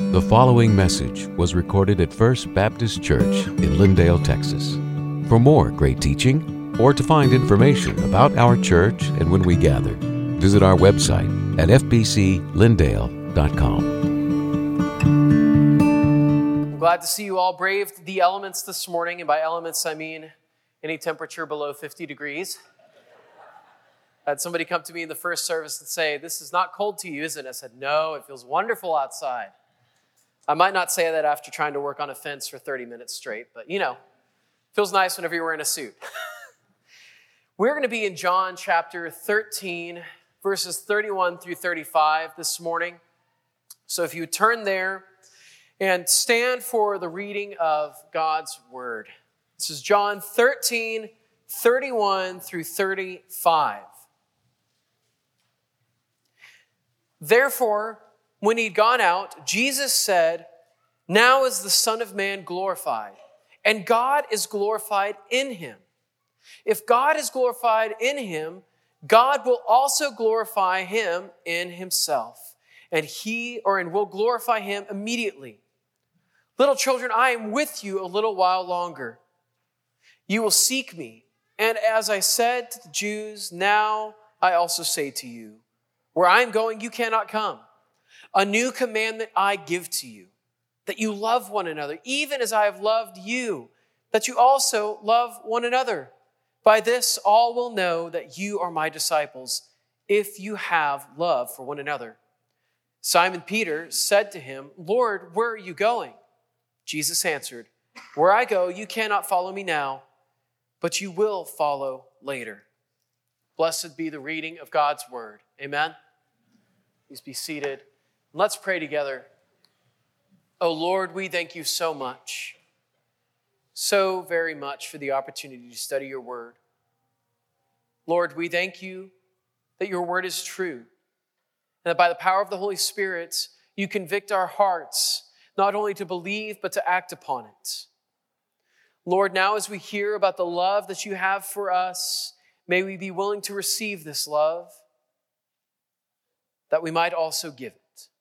The following message was recorded at First Baptist Church in Lindale, Texas. For more great teaching or to find information about our church and when we gather, visit our website at fbclindale.com. I'm glad to see you all braved the elements this morning, and by elements I mean any temperature below 50 degrees. I had somebody come to me in the first service and say, "This is not cold to you, is it?" I said, "No, it feels wonderful outside." I might not say that after trying to work on a fence for 30 minutes straight, but it feels nice whenever you're wearing a suit. We're going to be in John chapter 13, verses 31 through 35 this morning. So if you turn there and stand for the reading of God's word. This is John 13, 31 through 35. Therefore, when he'd gone out, Jesus said, "Now is the Son of Man glorified, and God is glorified in him. If God is glorified in him, God will also glorify him in himself, and will glorify him immediately. Little children, I am with you a little while longer. You will seek me, and as I said to the Jews, now I also say to you, where I am going, you cannot come. A new commandment I give to you, that you love one another, even as I have loved you, that you also love one another. By this all will know that you are my disciples, if you have love for one another." Simon Peter said to him, "Lord, where are you going?" Jesus answered, "Where I go, you cannot follow me now, but you will follow later." Blessed be the reading of God's word. Amen. Please be seated. Let's pray together. Oh Lord, we thank you so much, so very much for the opportunity to study your word. Lord, we thank you that your word is true, and that by the power of the Holy Spirit, you convict our hearts, not only to believe, but to act upon it. Lord, now as we hear about the love that you have for us, may we be willing to receive this love, that we might also give it.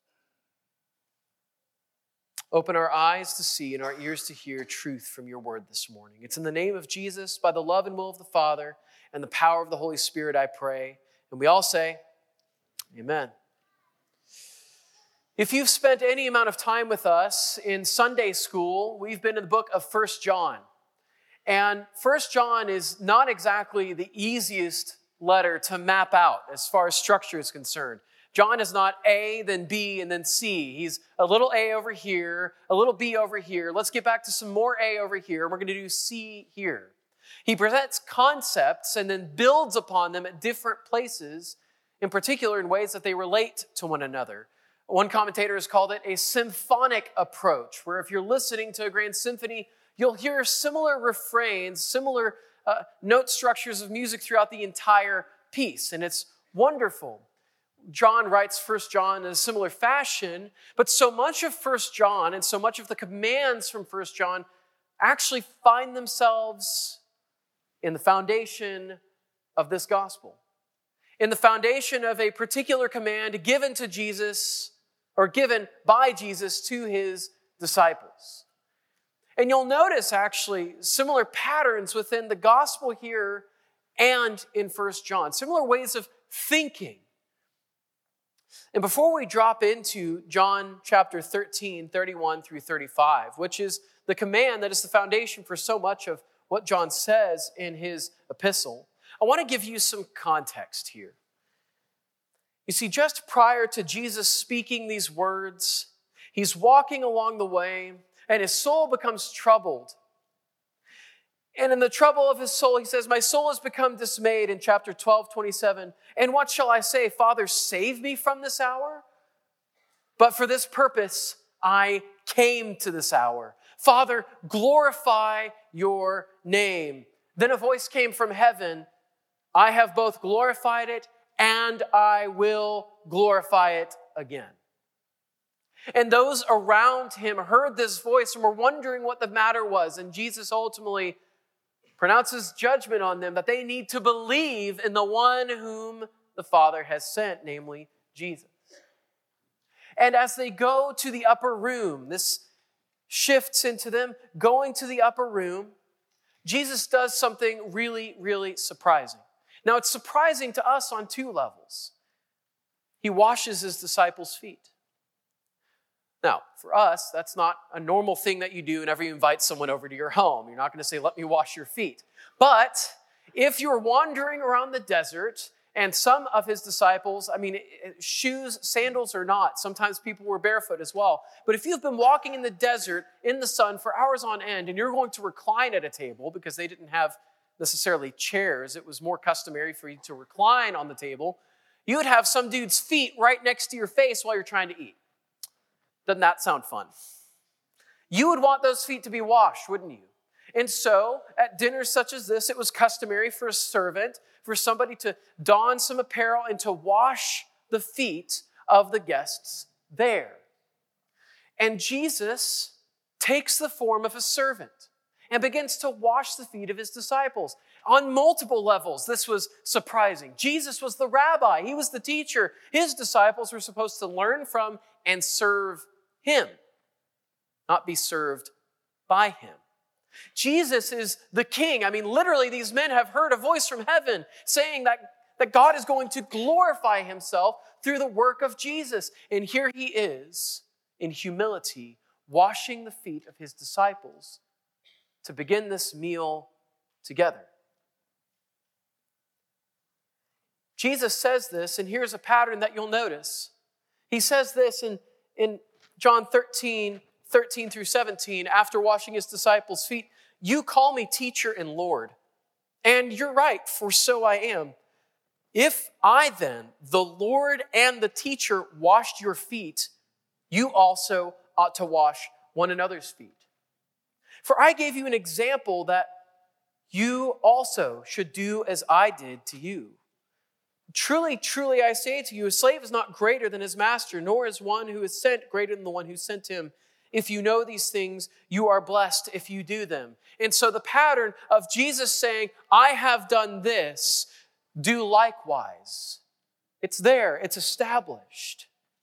Open our eyes to see and our ears to hear truth from your word this morning. It's in the name of Jesus, by the love and will of the Father, and the power of the Holy Spirit, I pray. And we all say, amen. If you've spent any amount of time with us in Sunday school, we've been in the book of 1 John. And 1 John is not exactly the easiest letter to map out as far as structure is concerned. John is not A, then B, and then C. He's a little A over here, a little B over here. Let's get back to some more A over here. We're going to do C here. He presents concepts and then builds upon them at different places, in particular in ways that they relate to one another. One commentator has called it a symphonic approach, where if you're listening to a grand symphony, you'll hear similar refrains, similar note structures of music throughout the entire piece, and it's wonderful. John writes 1 John in a similar fashion, but so much of 1 John and so much of the commands from 1 John actually find themselves in the foundation of this gospel, in the foundation of a particular command given to Jesus, or given by Jesus to his disciples. And you'll notice actually similar patterns within the gospel here and in 1 John, similar ways of thinking. And before we drop into John chapter 13, 31 through 35, which is the command that is the foundation for so much of what John says in his epistle, I want to give you some context here. You see, just prior to Jesus speaking these words, he's walking along the way, and his soul becomes troubled. And in the trouble of his soul, he says, "My soul has become dismayed," in chapter 12, 27. "And what shall I say? Father, save me from this hour? But for this purpose, I came to this hour. Father, glorify your name." Then a voice came from heaven, "I have both glorified it, and I will glorify it again." And those around him heard this voice and were wondering what the matter was. And Jesus ultimately pronounces judgment on them, that they need to believe in the one whom the Father has sent, namely Jesus. And as they go to the upper room, this shifts into them going to the upper room. Jesus does something really, really surprising. Now, it's surprising to us on two levels. He washes his disciples' feet. Now, for us, that's not a normal thing that you do whenever you invite someone over to your home. You're not going to say, let me wash your feet. But if you're wandering around the desert, and some of his disciples, shoes, sandals or not, sometimes people were barefoot as well. But if you've been walking in the desert in the sun for hours on end, and you're going to recline at a table, because they didn't have necessarily chairs, it was more customary for you to recline on the table, you would have some dude's feet right next to your face while you're trying to eat. Doesn't that sound fun? You would want those feet to be washed, wouldn't you? And so, at dinners such as this, it was customary for a servant, for somebody to don some apparel and to wash the feet of the guests there. And Jesus takes the form of a servant and begins to wash the feet of his disciples. On multiple levels, this was surprising. Jesus was the rabbi. He was the teacher. His disciples were supposed to learn from and serve him, not be served by him. Jesus is the king. Literally, these men have heard a voice from heaven saying that God is going to glorify himself through the work of Jesus. And here he is, in humility, washing the feet of his disciples to begin this meal together. Jesus says this, and here's a pattern that you'll notice. He says this in John 13 through 17, after washing his disciples' feet, "You call me teacher and Lord, and you're right, for so I am. If I then, the Lord and the teacher, washed your feet, you also ought to wash one another's feet. For I gave you an example that you also should do as I did to you. Truly, truly, I say to you, a slave is not greater than his master, nor is one who is sent greater than the one who sent him. If you know these things, you are blessed if you do them." And so the pattern of Jesus saying, "I have done this, do likewise." It's there, it's established.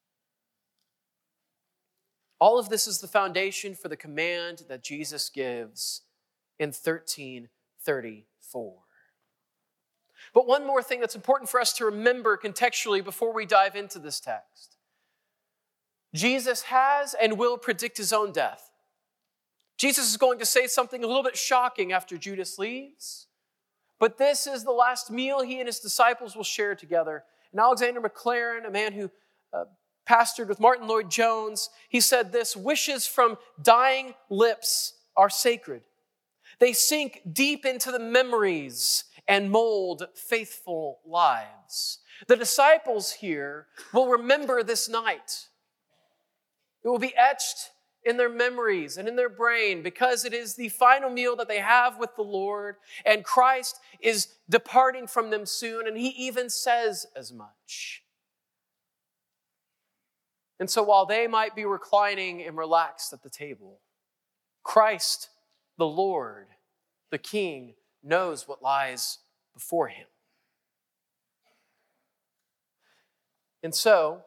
All of this is the foundation for the command that Jesus gives in 13:34. But one more thing that's important for us to remember contextually before we dive into this text. Jesus has and will predict his own death. Jesus is going to say something a little bit shocking after Judas leaves. But this is the last meal he and his disciples will share together. And Alexander McLaren, a man who pastored with Martin Lloyd-Jones, he said this: "Wishes from dying lips are sacred. They sink deep into the memories and mold faithful lives." The disciples here will remember this night. It will be etched in their memories and in their brain because it is the final meal that they have with the Lord, and Christ is departing from them soon, and he even says as much. And so while they might be reclining and relaxed at the table, Christ, the Lord, the King, knows what lies before him. And so,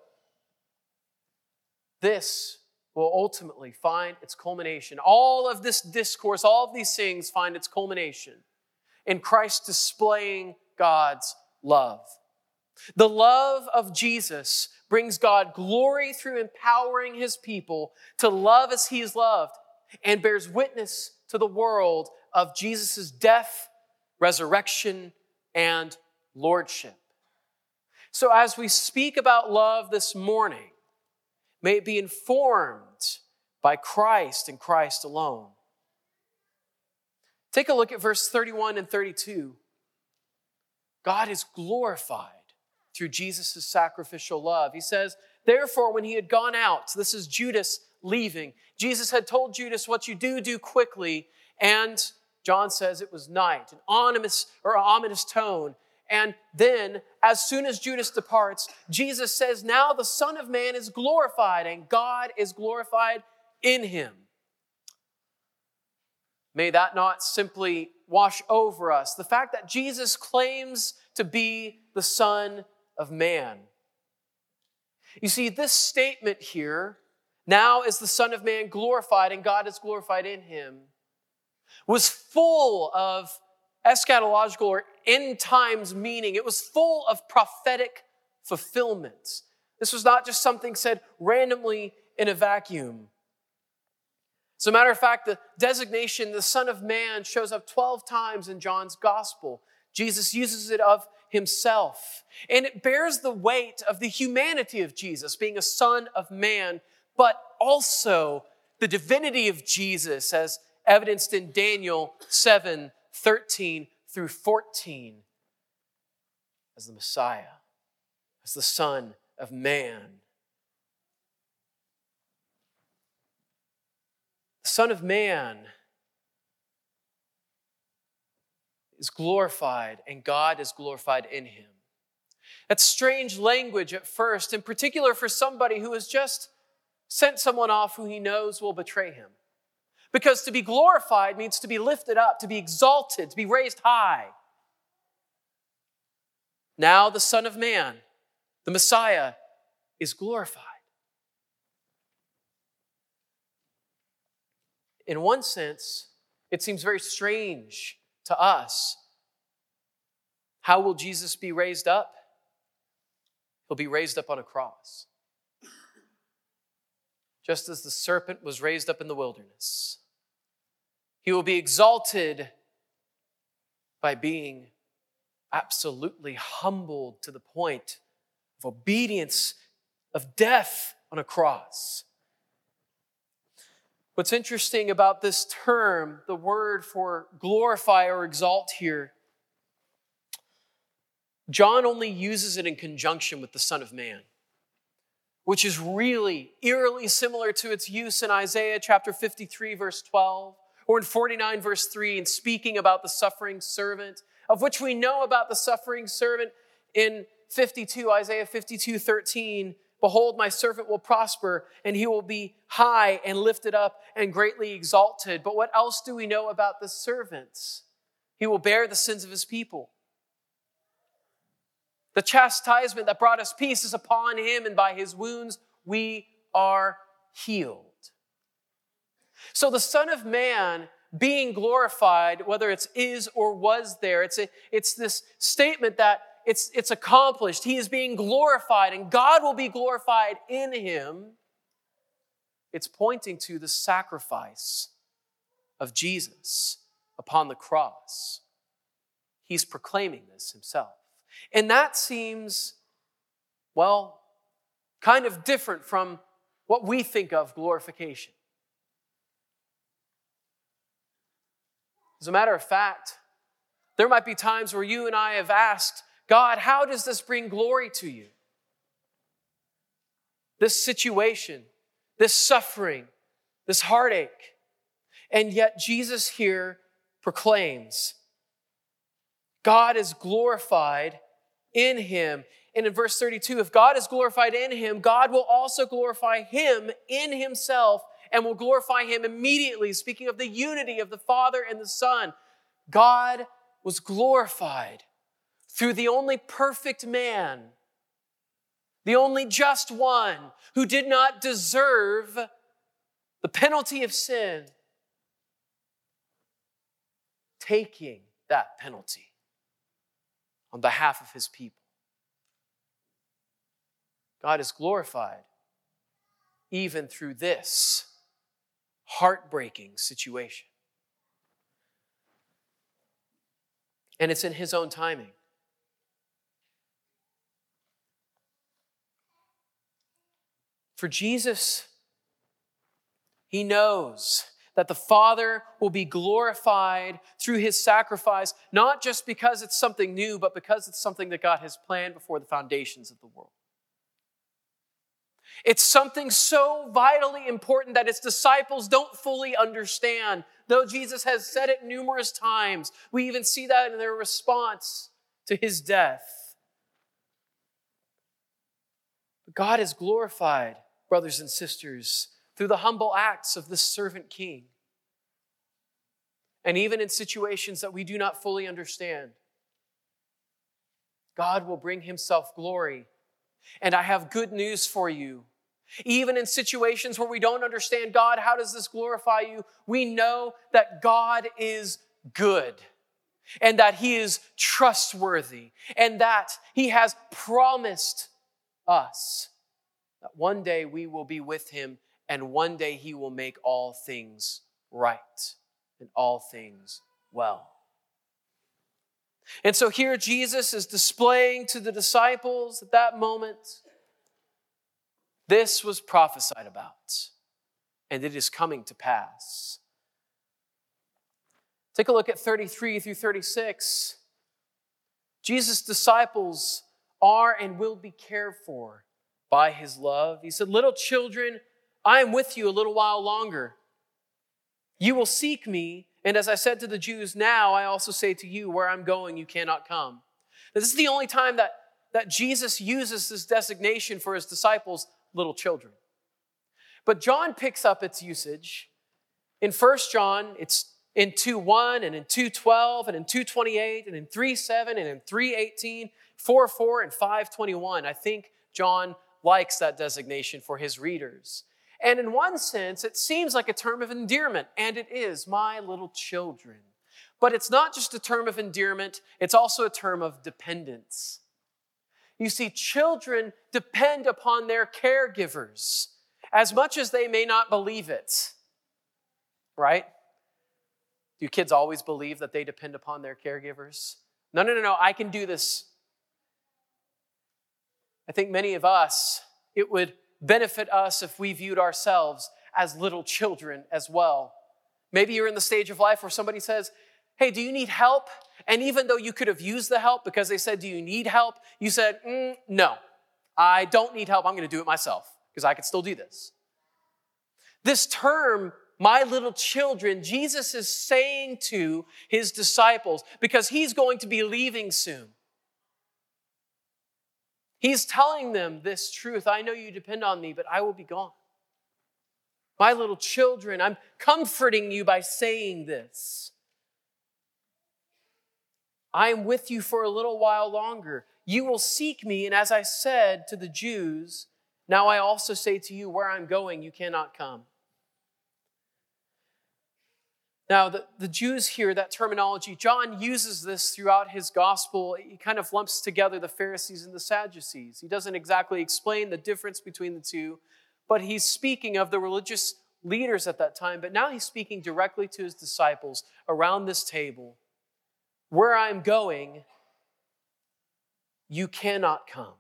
this will ultimately find its culmination. All of this discourse, all of these things find its culmination in Christ displaying God's love. The love of Jesus brings God glory through empowering his people to love as he is loved, and bears witness to the world of Jesus' death, resurrection, and lordship. So as we speak about love this morning, may it be informed by Christ and Christ alone. Take a look at verse 31 and 32. God is glorified through Jesus' sacrificial love. He says, "Therefore, when he had gone out," this is Judas leaving, Jesus had told Judas, "What you do quickly." And John says it was night, an ominous tone. And then, as soon as Judas departs, Jesus says, "Now the Son of Man is glorified, and God is glorified in him." May that not simply wash over us. The fact that Jesus claims to be the Son of Man. You see, this statement here, now is the Son of Man glorified and God is glorified in him, was full of eschatological or end times meaning. It was full of prophetic fulfillment. This was not just something said randomly in a vacuum. As a matter of fact, the designation, the Son of Man, shows up 12 times in John's gospel. Jesus uses it of himself. And it bears the weight of the humanity of Jesus, being a Son of Man, but also the divinity of Jesus, as evidenced in Daniel 7:13 through 14, as the Messiah, as the Son of Man. The Son of Man is glorified and God is glorified in him. That's strange language at first, in particular for somebody who has just sent someone off who he knows will betray him. Because to be glorified means to be lifted up, to be exalted, to be raised high. Now the Son of Man, the Messiah, is glorified. In one sense, it seems very strange to us. How will Jesus be raised up? He'll be raised up on a cross. Just as the serpent was raised up in the wilderness. He will be exalted by being absolutely humbled to the point of obedience, of death on a cross. What's interesting about this term, the word for glorify or exalt here, John only uses it in conjunction with the Son of Man, which is really eerily similar to its use in Isaiah chapter 53, verse 12, or in 49, verse 3, in speaking about the suffering servant, of which we know about the suffering servant in Isaiah 52, 13. Behold, my servant will prosper, and he will be high and lifted up and greatly exalted. But what else do we know about the servant? He will bear the sins of his people. The chastisement that brought us peace is upon him, and by his wounds we are healed. So the Son of Man being glorified, whether it's is or was there, it's this statement that it's accomplished. He is being glorified, and God will be glorified in him. It's pointing to the sacrifice of Jesus upon the cross. He's proclaiming this himself. And that seems, well, kind of different from what we think of glorification. As a matter of fact, there might be times where you and I have asked, God, how does this bring glory to you? This situation, this suffering, this heartache. And yet Jesus here proclaims, God is glorified in him. And in verse 32, if God is glorified in him, God will also glorify him in himself and will glorify him immediately. Speaking of the unity of the Father and the Son, God was glorified through the only perfect man, the only just one who did not deserve the penalty of sin, taking that penalty on behalf of his people. God is glorified even through this heartbreaking situation. And it's in his own timing. For Jesus, he knows that the Father will be glorified through his sacrifice, not just because it's something new, but because it's something that God has planned before the foundations of the world. It's something so vitally important that its disciples don't fully understand, though Jesus has said it numerous times. We even see that in their response to his death. But God is glorified, brothers and sisters, through the humble acts of this servant king. And even in situations that we do not fully understand, God will bring himself glory. And I have good news for you. Even in situations where we don't understand, God, how does this glorify you? We know that God is good and that He is trustworthy and that He has promised us that one day we will be with Him and one day He will make all things right and all things well. And so here Jesus is displaying to the disciples at that moment, this was prophesied about, and it is coming to pass. Take a look at 33 through 36. Jesus' disciples are and will be cared for by His love. He said, little children, I am with you a little while longer. You will seek me, and as I said to the Jews, now I also say to you, where I'm going, you cannot come. This is the only time that Jesus uses this designation for His disciples, little children. But John picks up its usage. In 1 John, it's in 2:1 and in 2:12 and in 2:28 and in 3:7 and in 3:18, 4:4 and 5:21. I think John likes that designation for his readers. And in one sense, it seems like a term of endearment, and it is, my little children. But it's not just a term of endearment, it's also a term of dependence. You see, children depend upon their caregivers as much as they may not believe it, right? Do kids always believe that they depend upon their caregivers? No, I can do this. I think many of us, it would benefit us if we viewed ourselves as little children as well. Maybe you're in the stage of life where somebody says, hey, do you need help? And even though you could have used the help because they said, do you need help? You said, no, I don't need help. I'm going to do it myself because I can still do this. This term, my little children, Jesus is saying to His disciples because He's going to be leaving soon. He's telling them this truth. I know you depend on me, but I will be gone. My little children, I'm comforting you by saying this. I am with you for a little while longer. You will seek me, and as I said to the Jews, now I also say to you, where I'm going, you cannot come. Now, the Jews here, that terminology, John uses this throughout his gospel. He kind of lumps together the Pharisees and the Sadducees. He doesn't exactly explain the difference between the two, but he's speaking of the religious leaders at that time. But now he's speaking directly to his disciples around this table. Where I'm going, you cannot come.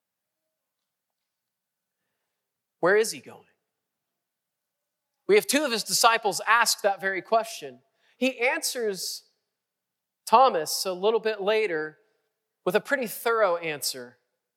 Where is he going? We have two of his disciples ask that very question. He answers Thomas a little bit later with a pretty thorough answer.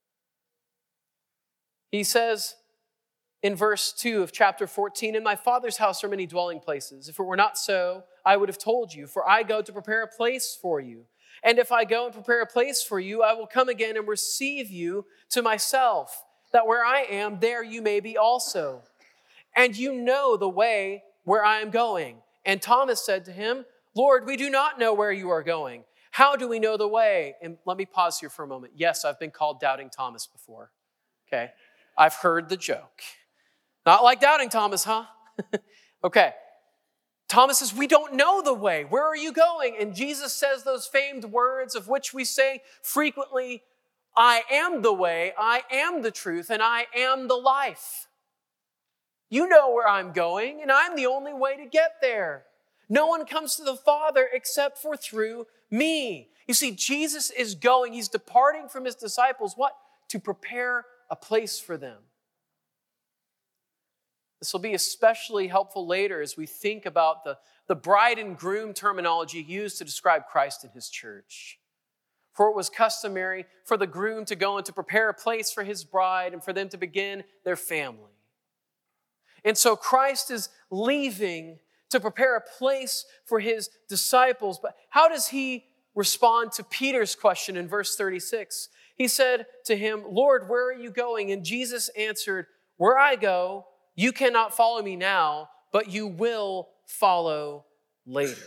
He says in verse 2 of chapter 14, in my Father's house are many dwelling places. If it were not so, I would have told you, for I go to prepare a place for you. And if I go and prepare a place for you, I will come again and receive you to myself, that where I am, there you may be also. And you know the way where I am going. And Thomas said to him, Lord, we do not know where you are going. How do we know the way? And let me pause here for a moment. Yes, I've been called Doubting Thomas before. Okay, I've heard the joke. Not like Doubting Thomas, huh? Okay. Thomas says, we don't know the way. Where are you going? And Jesus says those famed words of which we say frequently, I am the way, I am the truth, and I am the life. You know where I'm going, and I'm the only way to get there. No one comes to the Father except for through me. You see, Jesus is going, he's departing from his disciples, what? To prepare a place for them. This will be especially helpful later as we think about the bride and groom terminology used to describe Christ and his church. For it was customary for the groom to go and to prepare a place for his bride and for them to begin their family. And so Christ is leaving to prepare a place for his disciples. But how does he respond to Peter's question in verse 36? He said to him, Lord, where are you going? And Jesus answered, where I go, you cannot follow me now, but you will follow later.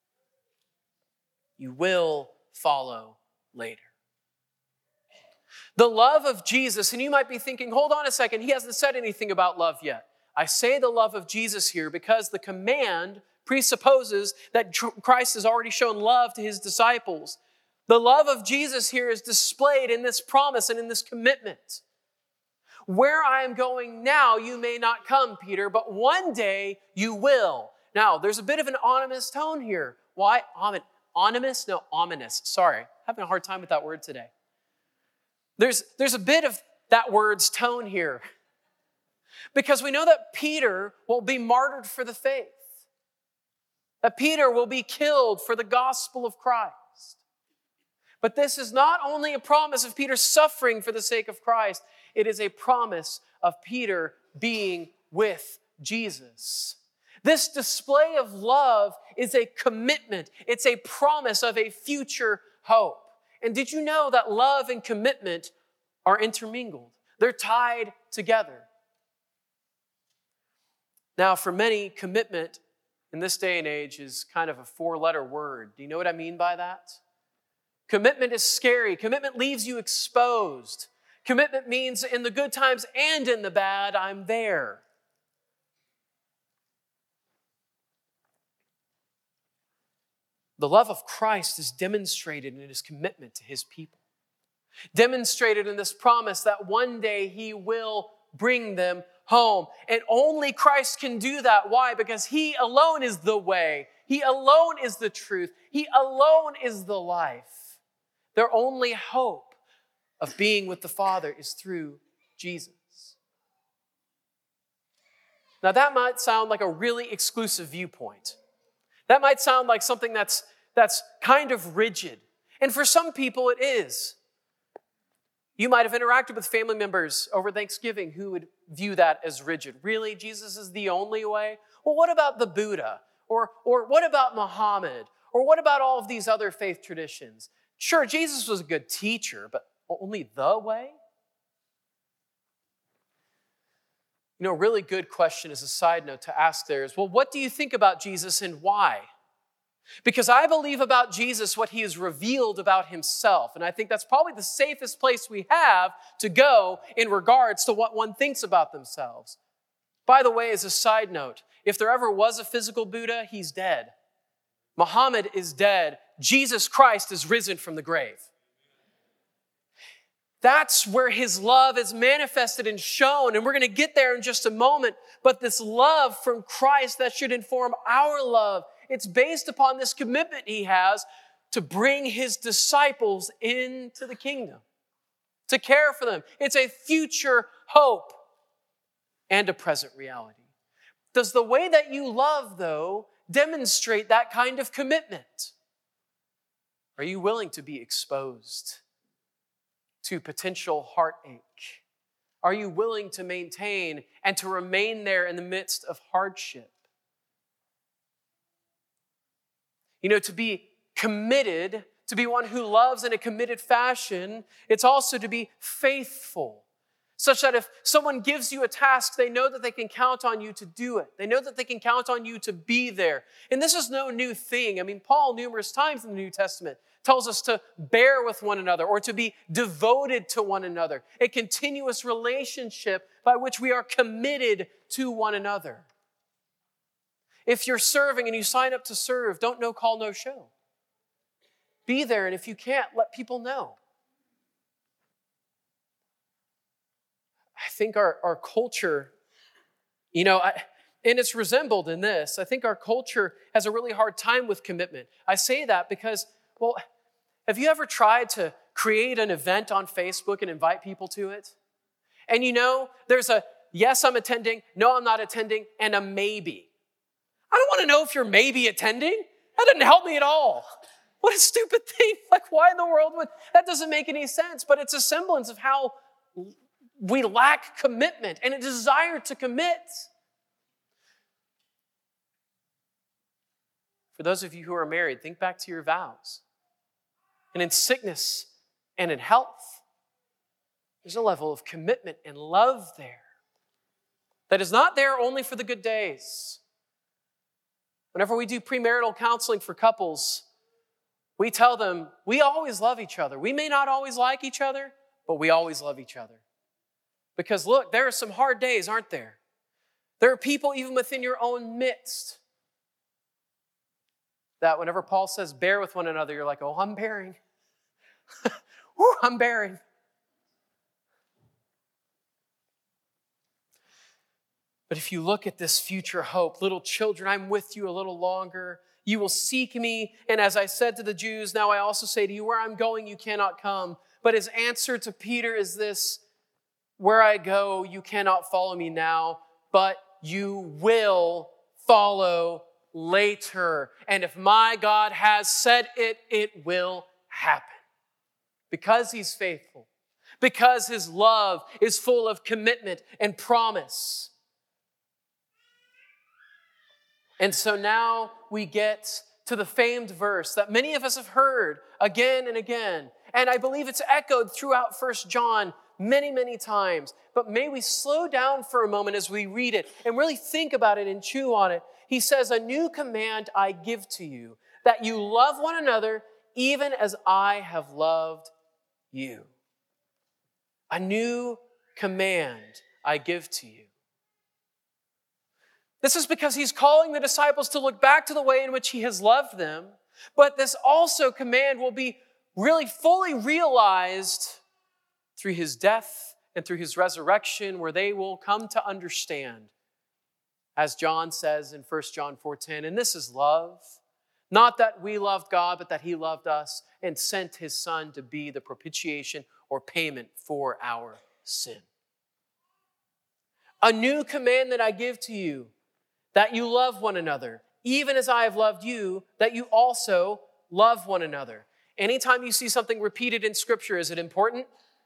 You will follow later. The love of Jesus, and you might be thinking, hold on a second, he hasn't said anything about love yet. I say the love of Jesus here because the command presupposes that Christ has already shown love to his disciples. The love of Jesus here is displayed in this promise and in this commitment. Where I am going now, you may not come, Peter, but one day you will. Now, there's a bit of an ominous tone here. Why? Ominous? No, ominous. Sorry, having a hard time with that word today. There's a bit of that word's tone here because we know that Peter will be martyred for the faith, that Peter will be killed for the gospel of Christ. But this is not only a promise of Peter suffering for the sake of Christ, it is a promise of Peter being with Jesus. This display of love is a commitment. It's a promise of a future hope. And did you know that love and commitment are intermingled? They're tied together. Now, for many, commitment in this day and age is kind of a 4-letter word. Do you know what I mean by that? Commitment is scary. Commitment leaves you exposed. Commitment means in the good times and in the bad, I'm there. The love of Christ is demonstrated in his commitment to his people. Demonstrated in this promise that one day he will bring them home. And only Christ can do that. Why? Because he alone is the way. He alone is the truth. He alone is the life. Their only hope of being with the Father is through Jesus. Now that might sound like a really exclusive viewpoint. That might sound like something that's kind of rigid. And for some people it is. You might have interacted with family members over Thanksgiving who would view that as rigid. Really? Jesus is the only way? Well, what about the Buddha? Or what about Muhammad? Or what about all of these other faith traditions? Sure, Jesus was a good teacher, but only the way? You know, a really good question as a side note to ask there is, well, what do you think about Jesus and why? Because I believe about Jesus what he has revealed about himself. And I think that's probably the safest place we have to go in regards to what one thinks about themselves. By the way, as a side note, if there ever was a physical Buddha, he's dead. Muhammad is dead. Jesus Christ is risen from the grave. That's where his love is manifested and shown. And we're going to get there in just a moment. But this love from Christ that should inform our love, it's based upon this commitment he has to bring his disciples into the kingdom, to care for them. It's a future hope and a present reality. Does the way that you love, though, demonstrate that kind of commitment? Are you willing to be exposed to potential heartache? Are you willing to maintain and to remain there in the midst of hardship? You know, to be committed, to be one who loves in a committed fashion, it's also to be faithful, such that if someone gives you a task, they know that they can count on you to do it. They know that they can count on you to be there. And this is no new thing. I mean, Paul, numerous times in the New Testament, tells us to bear with one another or to be devoted to one another, a continuous relationship by which we are committed to one another. If you're serving and you sign up to serve, don't no call, no show. Be there, and if you can't, let people know. I think our culture, you know, and it's resembled in this. I think our culture has a really hard time with commitment. I say that because, well, have you ever tried to create an event on Facebook and invite people to it? And you know, there's a yes, I'm attending, no, I'm not attending, and a maybe. I don't want to know if you're maybe attending. That doesn't help me at all. What a stupid thing. Like, why in the world would, that doesn't make any sense, but it's a semblance of how we lack commitment and a desire to commit. For those of you who are married, think back to your vows. And in sickness and in health, there's a level of commitment and love there that is not there only for the good days. Whenever we do premarital counseling for couples, we tell them we always love each other. We may not always like each other, but we always love each other. Because look, there are some hard days, aren't there? There are people even within your own midst that whenever Paul says bear with one another, you're like, oh, I'm bearing. Woo, I'm bearing. But if you look at this future hope, little children, I'm with you a little longer. You will seek me. And as I said to the Jews, now I also say to you, where I'm going, you cannot come. But his answer to Peter is this: where I go, you cannot follow me now, but you will follow later. And if my God has said it, it will happen. Because he's faithful. Because his love is full of commitment and promise. And so now we get to the famed verse that many of us have heard again and again. And I believe it's echoed throughout 1 John many, many times. But may we slow down for a moment as we read it and really think about it and chew on it. He says, a new command I give to you, that you love one another even as I have loved you. A new command I give to you. This is because he's calling the disciples to look back to the way in which he has loved them. But this also command will be really fully realized through his death and through his resurrection, where they will come to understand, as John says in 1 John 4:10, and this is love, not that we loved God, but that he loved us and sent his Son to be the propitiation or payment for our sin. A new command that I give to you, that you love one another, even as I have loved you, that you also love one another. Anytime you see something repeated in Scripture, is it important?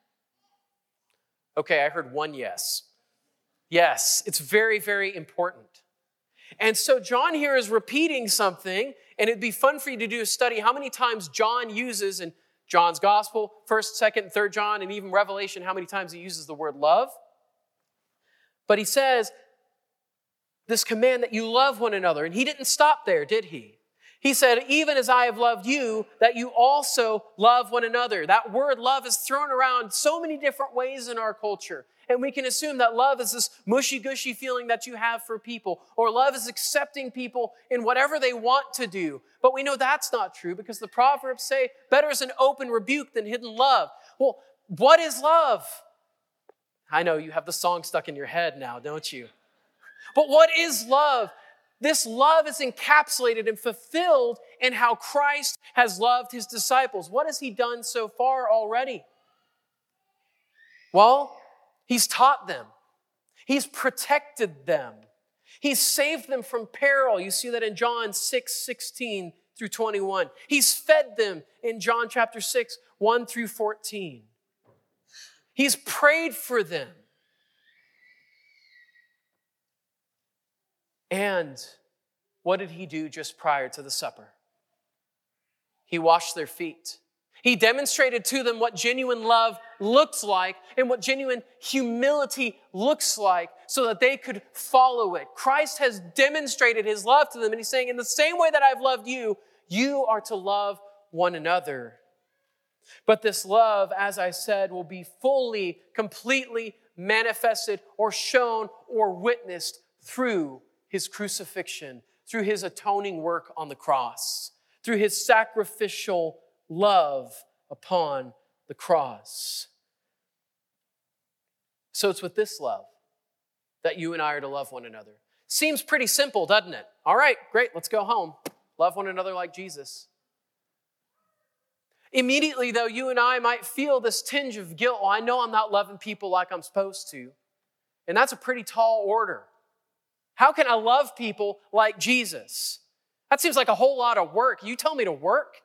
Okay, I heard one yes. Yes, it's very, very important. And so John here is repeating something, and it'd be fun for you to do a study how many times John uses in John's Gospel, 1st, 2nd, and 3rd John, and even Revelation, how many times he uses the word love. But he says, this command that you love one another. And he didn't stop there, did he? He said, even as I have loved you, that you also love one another. That word love is thrown around so many different ways in our culture. And we can assume that love is this mushy-gushy feeling that you have for people. Or love is accepting people in whatever they want to do. But we know that's not true because the Proverbs say, better is an open rebuke than hidden love. Well, what is love? I know you have the song stuck in your head now, don't you? But what is love? This love is encapsulated and fulfilled in how Christ has loved his disciples. What has he done so far already? Well, he's taught them. He's protected them. He's saved them from peril. You see that in John 6:16 through 21. He's fed them in John chapter 6, 1 through 14. He's prayed for them. And what did he do just prior to the supper? He washed their feet. He demonstrated to them what genuine love looks like and what genuine humility looks like so that they could follow it. Christ has demonstrated his love to them, and he's saying, in the same way that I've loved you, you are to love one another. But this love, as I said, will be fully, completely manifested or shown or witnessed through his crucifixion, through his atoning work on the cross, through his sacrificial love upon the cross. So it's with this love that you and I are to love one another. Seems pretty simple, doesn't it? All right, great, let's go home. Love one another like Jesus. Immediately, though, you and I might feel this tinge of guilt. Well, I know I'm not loving people like I'm supposed to. And that's a pretty tall order. How can I love people like Jesus? That seems like a whole lot of work. You tell me to work?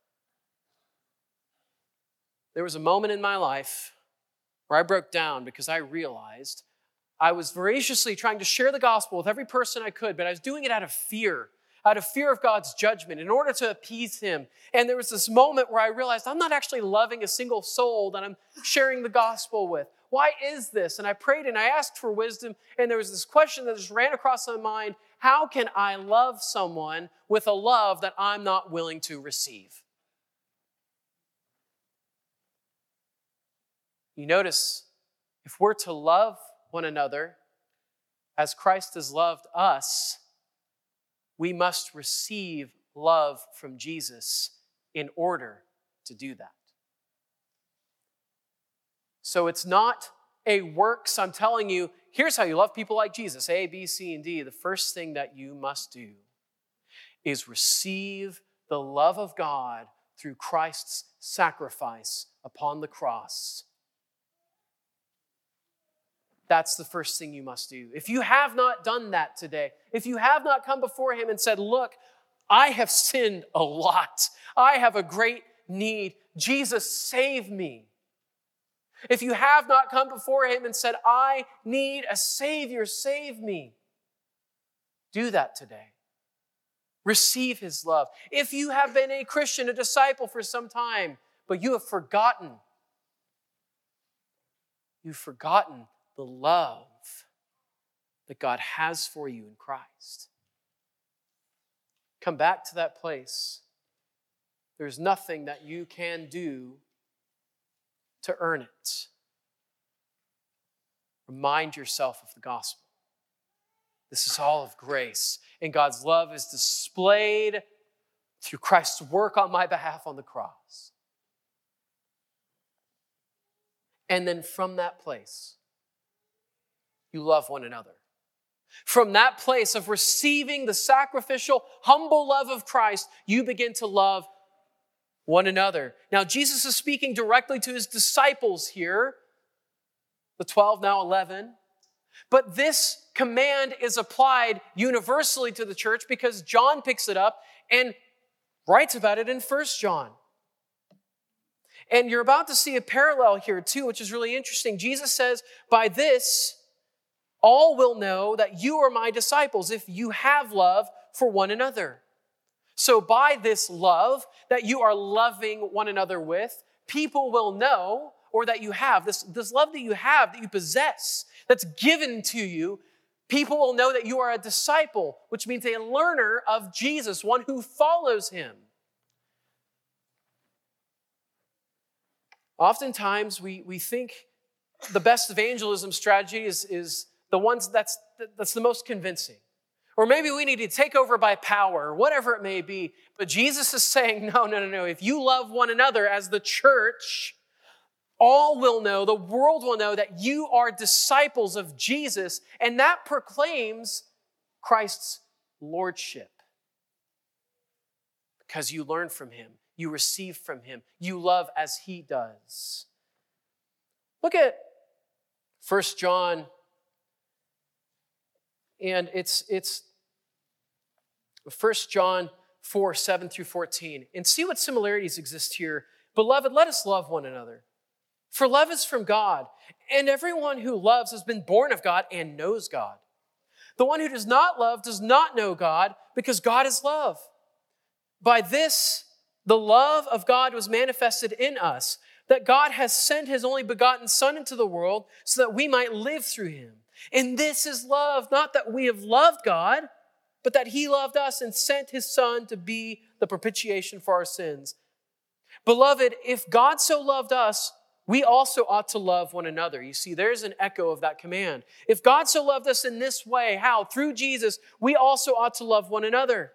There was a moment in my life where I broke down because I realized I was voraciously trying to share the gospel with every person I could, but I was doing it out of fear of God's judgment in order to appease him. And there was this moment where I realized I'm not actually loving a single soul that I'm sharing the gospel with. Why is this? And I prayed and I asked for wisdom, and there was this question that just ran across my mind. How can I love someone with a love that I'm not willing to receive? You notice, if we're to love one another as Christ has loved us, we must receive love from Jesus in order to do that. So it's not a works. I'm telling you, here's how you love people like Jesus, A, B, C, and D. The first thing that you must do is receive the love of God through Christ's sacrifice upon the cross. That's the first thing you must do. If you have not done that today, if you have not come before him and said, look, I have sinned a lot. I have a great need. Jesus, save me. If you have not come before him and said, I need a Savior, save me, do that today. Receive his love. If you have been a Christian, a disciple for some time, but you've forgotten the love that God has for you in Christ, come back to that place. There's nothing that you can do to earn it. Remind yourself of the gospel. This is all of grace, and God's love is displayed through Christ's work on my behalf on the cross. And then from that place, you love one another. From that place of receiving the sacrificial, humble love of Christ, you begin to love one another. Now, Jesus is speaking directly to his disciples here, the 12, now 11. But this command is applied universally to the church because John picks it up and writes about it in 1 John. And you're about to see a parallel here too, which is really interesting. Jesus says, by this, all will know that you are my disciples if you have love for one another. So by this love that you are loving one another with, people will know, or that you have, this love that you have, that you possess, that's given to you, people will know that you are a disciple, which means a learner of Jesus, one who follows him. Oftentimes we think the best evangelism strategy is the ones that's the most convincing. Or maybe we need to take over by power, or whatever it may be. But Jesus is saying, no. If you love one another as the church, all will know, the world will know that you are disciples of Jesus, and that proclaims Christ's lordship. Because you learn from him, you receive from him, you love as he does. Look at 1 John, and it's 1 John 4, 7 through 14. And see what similarities exist here. Beloved, let us love one another. For love is from God, and everyone who loves has been born of God and knows God. The one who does not love does not know God, because God is love. By this, the love of God was manifested in us, that God has sent his only begotten Son into the world so that we might live through him. And this is love, not that we have loved God, but that he loved us and sent his Son to be the propitiation for our sins. Beloved, if God so loved us, we also ought to love one another. You see, there's an echo of that command. If God so loved us in this way, how? Through Jesus, we also ought to love one another.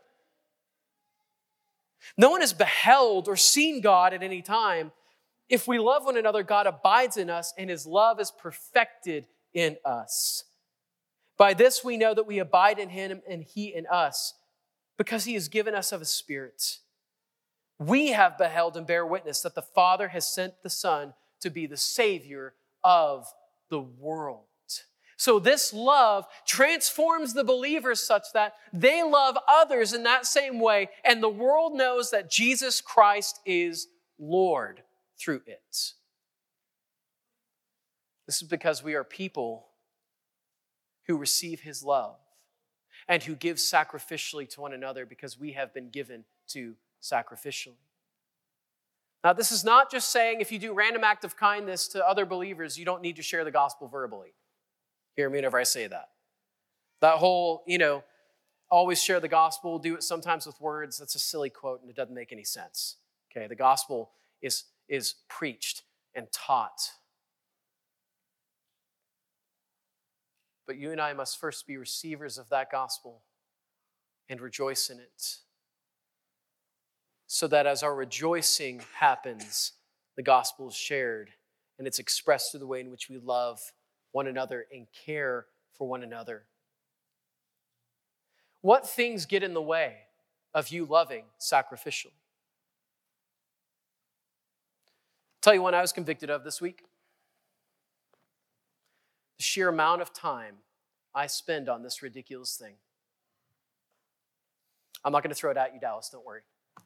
No one has beheld or seen God at any time. If we love one another, God abides in us, and his love is perfected in us. By this we know that we abide in him and he in us, because he has given us of his Spirit. We have beheld and bear witness that the Father has sent the Son to be the Savior of the world. So this love transforms the believers such that they love others in that same way, and the world knows that Jesus Christ is Lord through it. This is because we are people who receive his love and who give sacrificially to one another because we have been given to sacrificially. Now, this is not just saying if you do random act of kindness to other believers, you don't need to share the gospel verbally. Hear me whenever I say that. That whole, always share the gospel, do it sometimes with words, that's a silly quote and it doesn't make any sense. Okay, the gospel is preached and taught But you and I must first be receivers of that gospel and rejoice in it, so that as our rejoicing happens, the gospel is shared and it's expressed through the way in which we love one another and care for one another. What things get in the way of you loving sacrificially? I'll tell you one I was convicted of this week. The sheer amount of time I spend on this ridiculous thing. I'm not going to throw it at you, Dallas, don't worry.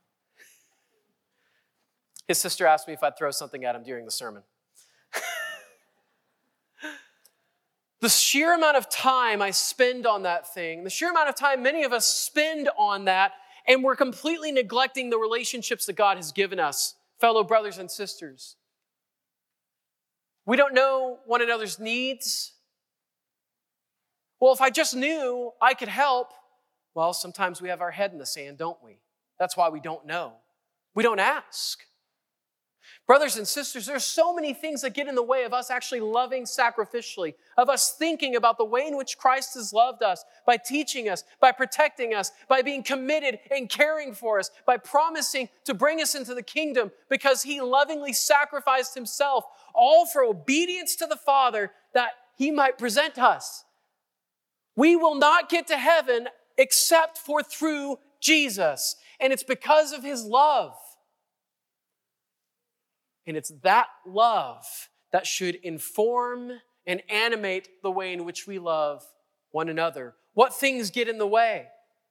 His sister asked me if I'd throw something at him during the sermon. The sheer amount of time I spend on that thing, the sheer amount of time many of us spend on that, and we're completely neglecting the relationships that God has given us, fellow brothers and sisters. We don't know one another's needs. Well, if I just knew I could help, well, sometimes we have our head in the sand, don't we? That's why we don't know. We don't ask. Brothers and sisters, there's so many things that get in the way of us actually loving sacrificially, of us thinking about the way in which Christ has loved us, by teaching us, by protecting us, by being committed and caring for us, by promising to bring us into the kingdom because he lovingly sacrificed himself, all for obedience to the Father that he might present us. We will not get to heaven except for through Jesus, and it's because of his love. And it's that love that should inform and animate the way in which we love one another. What things get in the way?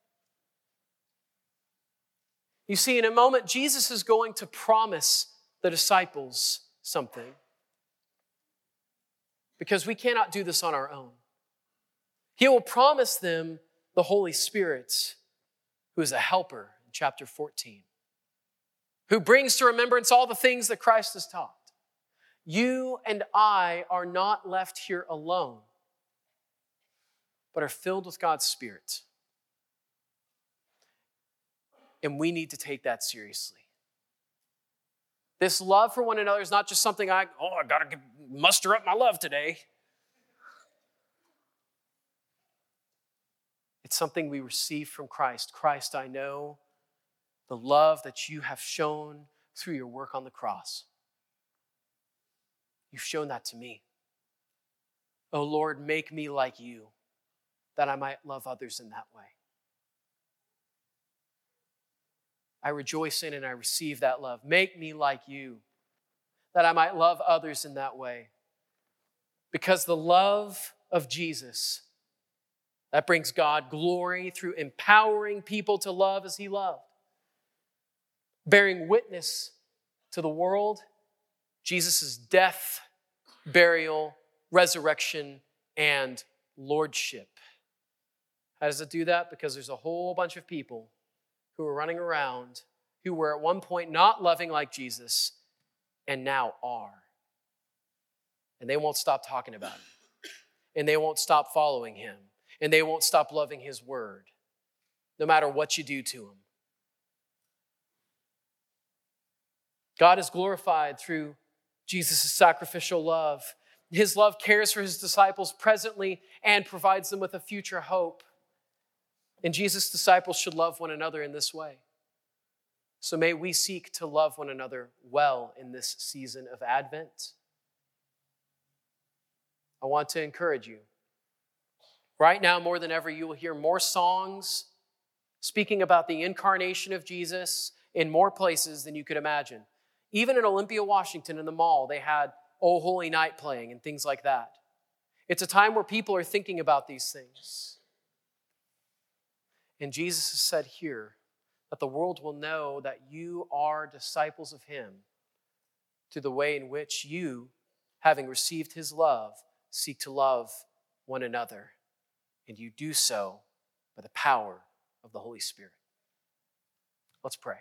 You see, in a moment, Jesus is going to promise the disciples something, because we cannot do this on our own. He will promise them the Holy Spirit, who is a helper in chapter 14. Who brings to remembrance all the things that Christ has taught. You and I are not left here alone, but are filled with God's Spirit. And we need to take that seriously. This love for one another is not just something I got to muster up my love today. It's something we receive from Christ. Christ, I know the love that you have shown through your work on the cross. You've shown that to me. Oh Lord, make me like you, that I might love others in that way. I rejoice in and I receive that love. Make me like you, that I might love others in that way. Because the love of Jesus, that brings God glory through empowering people to love as he loved. Bearing witness to the world, Jesus' death, burial, resurrection, and lordship. How does it do that? Because there's a whole bunch of people who are running around who were at one point not loving like Jesus and now are. And they won't stop talking about him. And they won't stop following him. And they won't stop loving his word, no matter what you do to him. God is glorified through Jesus' sacrificial love. His love cares for his disciples presently and provides them with a future hope. And Jesus' disciples should love one another in this way. So may we seek to love one another well in this season of Advent. I want to encourage you. Right now, more than ever, you will hear more songs speaking about the incarnation of Jesus in more places than you could imagine. Even in Olympia, Washington, in the mall, they had O Holy Night playing and things like that. It's a time where people are thinking about these things. And Jesus has said here that the world will know that you are disciples of him through the way in which you, having received his love, seek to love one another. And you do so by the power of the Holy Spirit. Let's pray.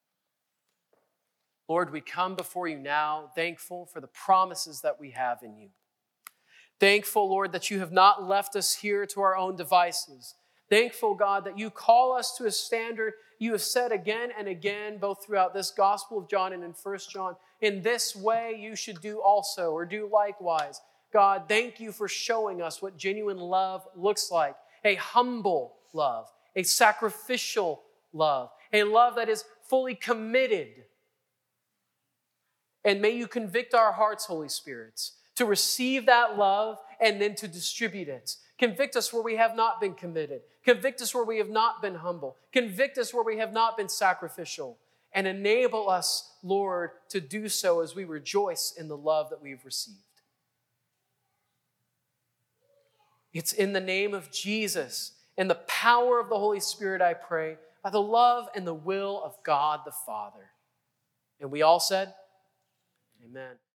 Lord, we come before you now, thankful for the promises that we have in you. Thankful, Lord, that you have not left us here to our own devices. Thankful, God, that you call us to a standard you have said again and again, both throughout this Gospel of John and in 1 John. In this way you should do also, or do likewise. God, thank you for showing us what genuine love looks like. A humble love, a sacrificial love, a love that is fully committed. And may you convict our hearts, Holy Spirit, to receive that love and then to distribute it. Convict us where we have not been committed. Convict us where we have not been humble. Convict us where we have not been sacrificial. And enable us, Lord, to do so as we rejoice in the love that we've received. It's in the name of Jesus and the power of the Holy Spirit, I pray, by the love and the will of God the Father. And we all said, amen.